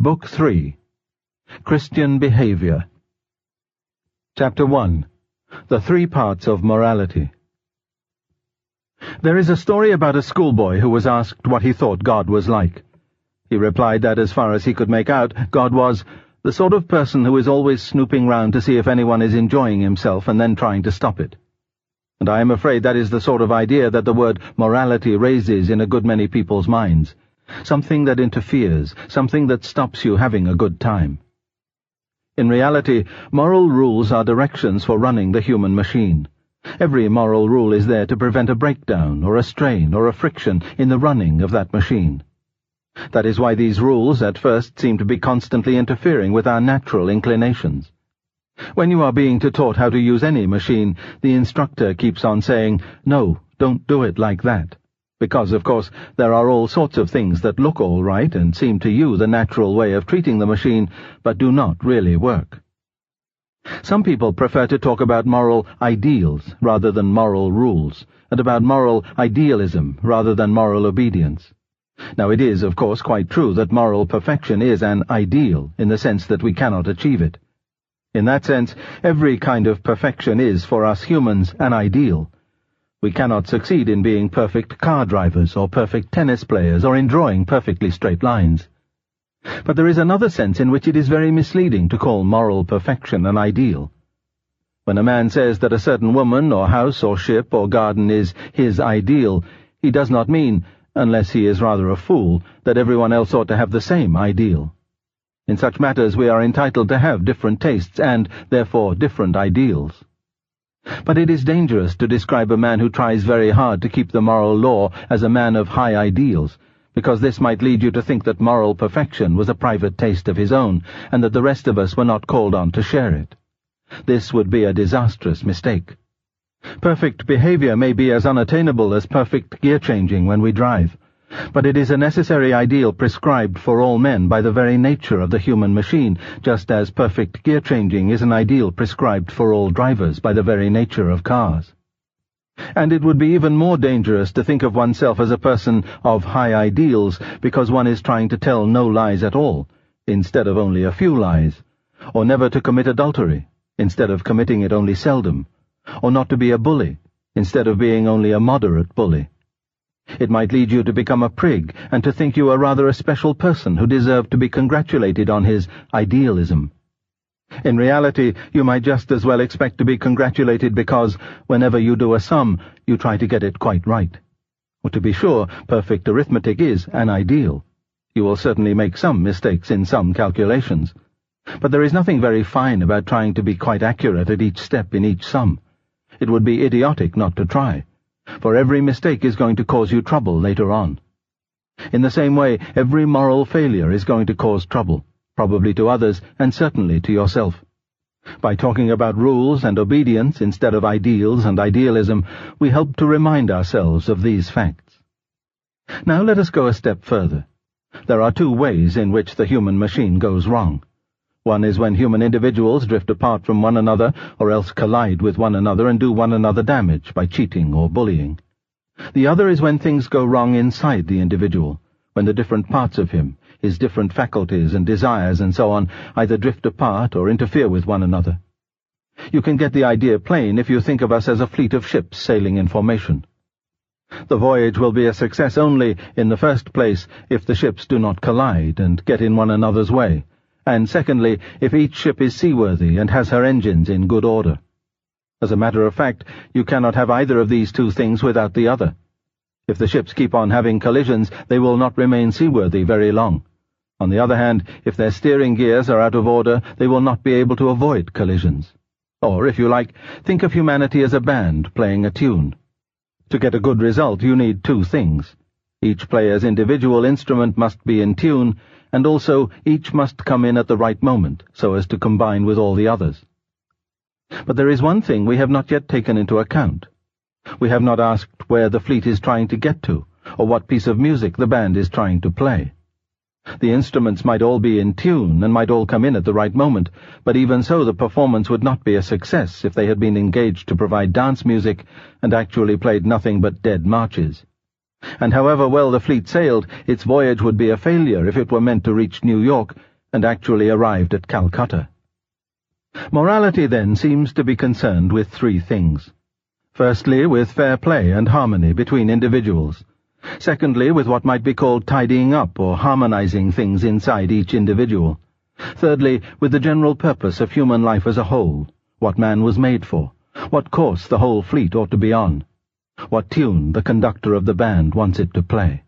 Book 3. Christian Behavior. Chapter 1. The Three Parts of Morality. There is a story about a schoolboy who was asked what he thought God was like. He replied that as far as he could make out, God was the sort of person who is always snooping round to see if anyone is enjoying himself and then trying to stop it. And I am afraid that is the sort of idea that the word morality raises in a good many people's minds. Something that interferes, something that stops you having a good time. In reality, moral rules are directions for running the human machine. Every moral rule is there to prevent a breakdown or a strain or a friction in the running of that machine. That is why these rules at first seem to be constantly interfering with our natural inclinations. When you are being taught how to use any machine, the instructor keeps on saying, "No, don't do it like that." Because, of course, there are all sorts of things that look all right and seem to you the natural way of treating the machine, but do not really work. Some people prefer to talk about moral ideals rather than moral rules, and about moral idealism rather than moral obedience. Now it is, of course, quite true that moral perfection is an ideal in the sense that we cannot achieve it. In that sense, every kind of perfection is, for us humans, an ideal. We cannot succeed in being perfect car drivers or perfect tennis players or in drawing perfectly straight lines. But there is another sense in which it is very misleading to call moral perfection an ideal. When a man says that a certain woman or house or ship or garden is his ideal, he does not mean, unless he is rather a fool, that everyone else ought to have the same ideal. In such matters we are entitled to have different tastes and, therefore, different ideals. But it is dangerous to describe a man who tries very hard to keep the moral law as a man of high ideals, because this might lead you to think that moral perfection was a private taste of his own, and that the rest of us were not called on to share it. This would be a disastrous mistake. Perfect behavior may be as unattainable as perfect gear-changing when we drive, but it is a necessary ideal prescribed for all men by the very nature of the human machine, just as perfect gear-changing is an ideal prescribed for all drivers by the very nature of cars. And it would be even more dangerous to think of oneself as a person of high ideals because one is trying to tell no lies at all, instead of only a few lies, or never to commit adultery, instead of committing it only seldom, or not to be a bully, instead of being only a moderate bully. It might lead you to become a prig and to think you are rather a special person who deserved to be congratulated on his idealism. In reality, you might just as well expect to be congratulated because, whenever you do a sum, you try to get it quite right. Or to be sure, perfect arithmetic is an ideal. You will certainly make some mistakes in some calculations. But there is nothing very fine about trying to be quite accurate at each step in each sum. It would be idiotic not to try, for every mistake is going to cause you trouble later on. In the same way, every moral failure is going to cause trouble, probably to others and certainly to yourself. By talking about rules and obedience instead of ideals and idealism, we help to remind ourselves of these facts. Now let us go a step further. There are two ways in which the human machine goes wrong. One is when human individuals drift apart from one another, or else collide with one another and do one another damage by cheating or bullying. The other is when things go wrong inside the individual, when the different parts of him, his different faculties and desires and so on, either drift apart or interfere with one another. You can get the idea plain if you think of us as a fleet of ships sailing in formation. The voyage will be a success only, in the first place, if the ships do not collide and get in one another's way, and secondly, if each ship is seaworthy and has her engines in good order. As a matter of fact, you cannot have either of these two things without the other. If the ships keep on having collisions, they will not remain seaworthy very long. On the other hand, if their steering gears are out of order, they will not be able to avoid collisions. Or, if you like, think of humanity as a band playing a tune. To get a good result, you need two things. Each player's individual instrument must be in tune, and also each must come in at the right moment, so as to combine with all the others. But there is one thing we have not yet taken into account. We have not asked where the fleet is trying to get to, or what piece of music the band is trying to play. The instruments might all be in tune and might all come in at the right moment, but even so the performance would not be a success if they had been engaged to provide dance music and actually played nothing but dead marches. And however well the fleet sailed, its voyage would be a failure if it were meant to reach New York, and actually arrived at Calcutta. Morality, then, seems to be concerned with three things. Firstly, with fair play and harmony between individuals. Secondly, with what might be called tidying up or harmonizing things inside each individual. Thirdly, with the general purpose of human life as a whole, what man was made for, what course the whole fleet ought to be on, what tune the conductor of the band wants it to play.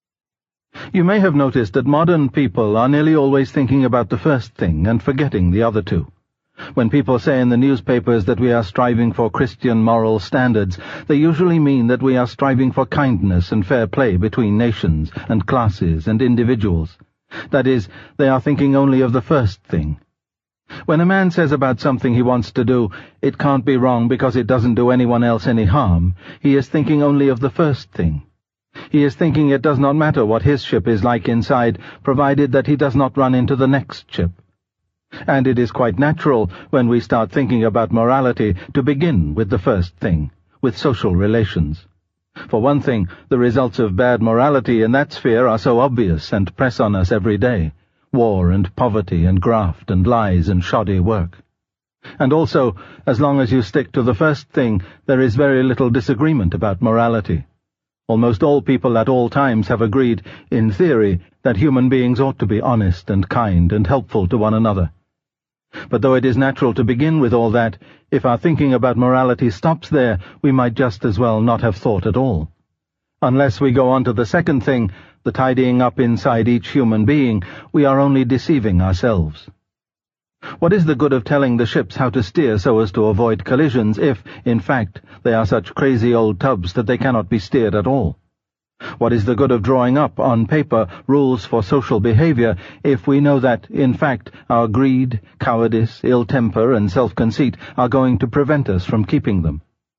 You may have noticed that modern people are nearly always thinking about the first thing and forgetting the other two. When people say in the newspapers that we are striving for Christian moral standards, they usually mean that we are striving for kindness and fair play between nations and classes and individuals. That is, they are thinking only of the first thing. When a man says about something he wants to do, it can't be wrong because it doesn't do anyone else any harm, he is thinking only of the first thing. He is thinking it does not matter what his ship is like inside, provided that he does not run into the next ship. And it is quite natural, when we start thinking about morality, to begin with the first thing, with social relations. For one thing, the results of bad morality in that sphere are so obvious and press on us every day: war and poverty and graft and lies and shoddy work. And also, as long as you stick to the first thing, there is very little disagreement about morality. Almost all people at all times have agreed, in theory, that human beings ought to be honest and kind and helpful to one another. But though it is natural to begin with all that, if our thinking about morality stops there, we might just as well not have thought at all. Unless we go on to the second thing, the tidying up inside each human being, we are only deceiving ourselves. What is the good of telling the ships how to steer so as to avoid collisions if, in fact, they are such crazy old tubs that they cannot be steered at all? What is the good of drawing up, on paper, rules for social behavior if we know that, in fact, our greed, cowardice, ill-temper, and self-conceit are going to prevent us from keeping them?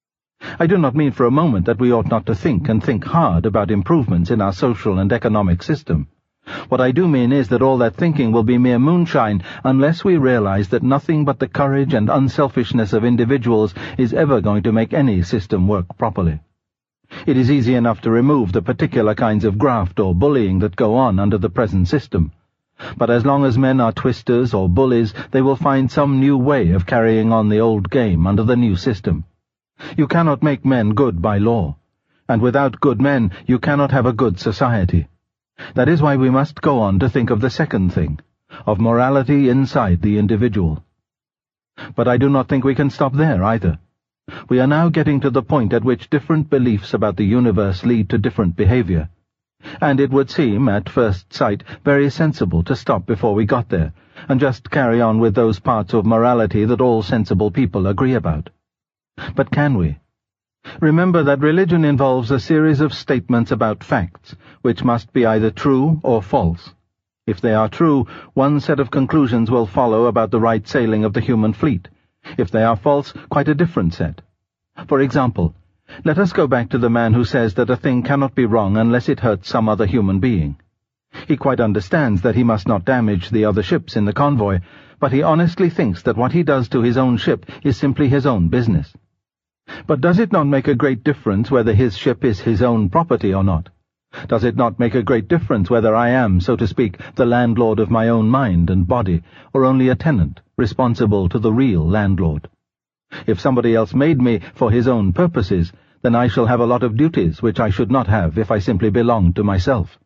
I do not mean for a moment that we ought not to think and think hard about improvements in our social and economic system. What I do mean is that all that thinking will be mere moonshine unless we realize that nothing but the courage and unselfishness of individuals is ever going to make any system work properly. It is easy enough to remove the particular kinds of graft or bullying that go on under the present system. But as long as men are twisters or bullies, they will find some new way of carrying on the old game under the new system. You cannot make men good by law, and without good men you cannot have a good society. That is why we must go on to think of the second thing, of morality inside the individual. But I do not think we can stop there either. We are now getting to the point at which different beliefs about the universe lead to different behavior, and it would seem, at first sight, very sensible to stop before we got there, and just carry on with those parts of morality that all sensible people agree about. But can we? Remember that religion involves a series of statements about facts, which must be either true or false. If they are true, one set of conclusions will follow about the right sailing of the human fleet. If they are false, quite a different set. For example, let us go back to the man who says that a thing cannot be wrong unless it hurts some other human being. He quite understands that he must not damage the other ships in the convoy, but he honestly thinks that what he does to his own ship is simply his own business. But does it not make a great difference whether his ship is his own property or not? Does it not make a great difference whether I am, so to speak, the landlord of my own mind and body, or only a tenant, responsible to the real landlord? If somebody else made me for his own purposes, then I shall have a lot of duties which I should not have if I simply belonged to myself.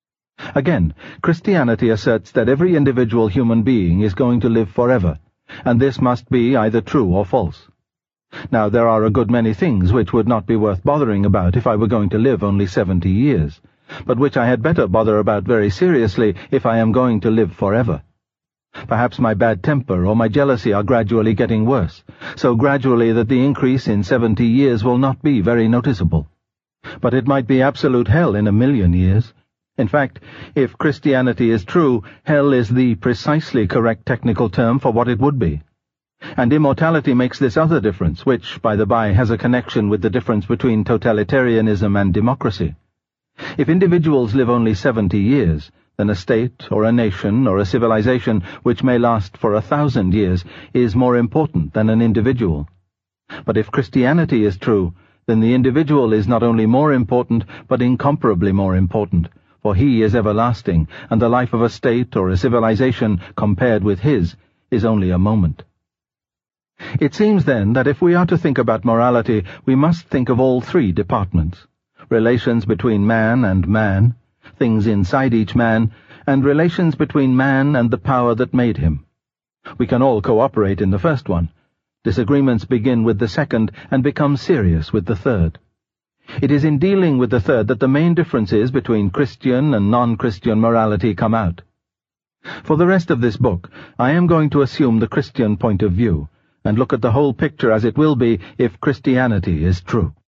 Again, Christianity asserts that every individual human being is going to live forever, and this must be either true or false. Now, there are a good many things which would not be worth bothering about if I were going to live only 70 years, but which I had better bother about very seriously if I am going to live forever. Perhaps my bad temper or my jealousy are gradually getting worse, so gradually that the increase in 70 years will not be very noticeable. But it might be absolute hell in 1,000,000 years. In fact, if Christianity is true, hell is the precisely correct technical term for what it would be. And immortality makes this other difference, which, by the by, has a connection with the difference between totalitarianism and democracy. If individuals live only 70 years, then a state or a nation or a civilization which may last for 1,000 years is more important than an individual. But if Christianity is true, then the individual is not only more important, but incomparably more important, for he is everlasting, and the life of a state or a civilization compared with his is only a moment. It seems then that if we are to think about morality, we must think of all three departments: relations between man and man, things inside each man, and relations between man and the power that made him. We can all cooperate in the first one. Disagreements begin with the second and become serious with the third. It is in dealing with the third that the main differences between Christian and non-Christian morality come out. For the rest of this book, I am going to assume the Christian point of view, and look at the whole picture as it will be if Christianity is true.